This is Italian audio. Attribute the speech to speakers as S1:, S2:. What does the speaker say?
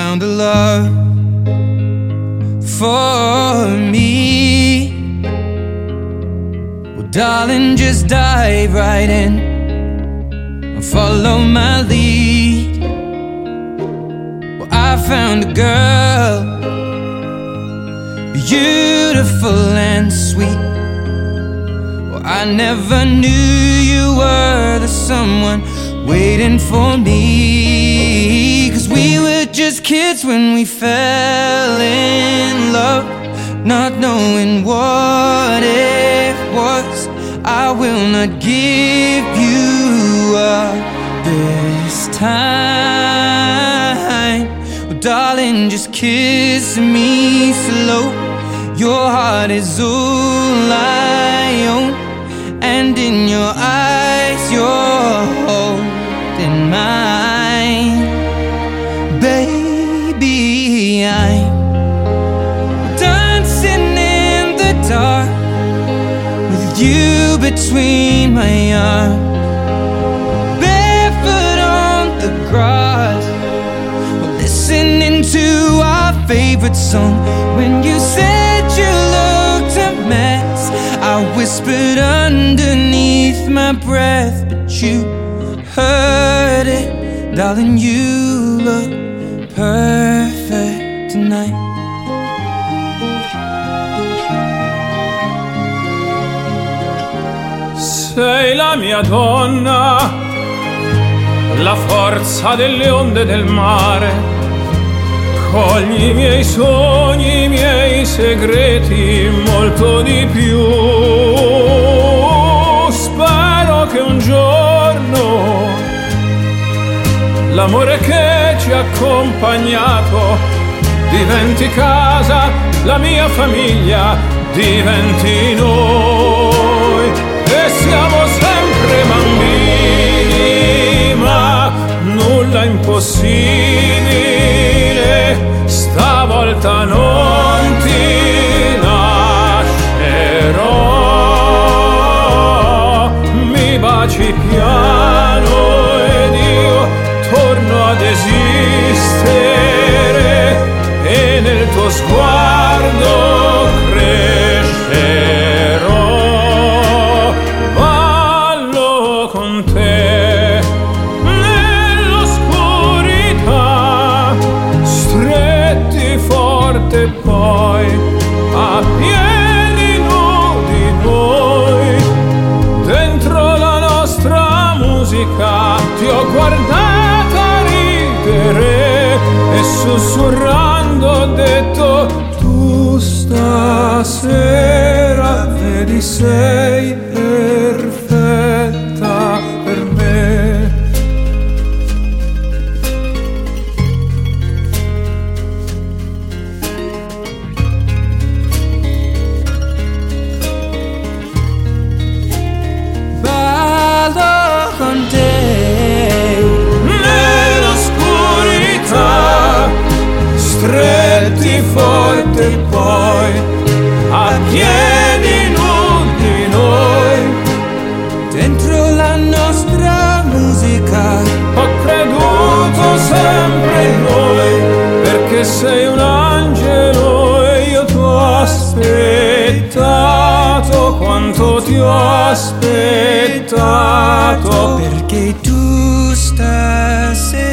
S1: found a love for me. Well, darling, just dive right in and follow my lead. Well, I found a girl, beautiful and sweet. Well, I never knew you were the someone waiting for me. 'Cause we were just kids when we fell in love, not knowing what it was. I will not give you up this time. Well, darling, just kiss me slow. Your heart is all I own, and in your eyes you're holding mine. Baby, I'm dancing in the dark with you between my arms, barefoot on the grass, listening to our favorite song. When you said you looked a mess, I whispered underneath my breath, but you heard it. Darling, you look perfect tonight.
S2: Sei la mia donna, la forza delle onde del mare. Cogli i miei sogni, i miei segreti, molto di più. Spero che un giorno l'amore che ci ha accompagnato diventi casa, la mia famiglia diventi noi. E siamo sempre bambini, ma nulla impossibile. Stavolta non ti lascerò. Mi baci piano ed io torno ad esistere, e nel tuo sguardo crescerò. Ballo con te nell'oscurità, stretti forte poi a piedi nudi noi. Dentro la nostra musica ti ho guardata ridere e sussurrando ho detto: tu stasera vedi sei perfetta per me.
S1: Ballo con te
S2: nell'oscurità, stretti forte poi a piedi nudi noi.
S1: dentro la nostra musica.
S2: Ho creduto sempre in noi, perché sei un angelo e io ti ho aspettato quanto ti ho aspettato.
S1: Perché tu stasera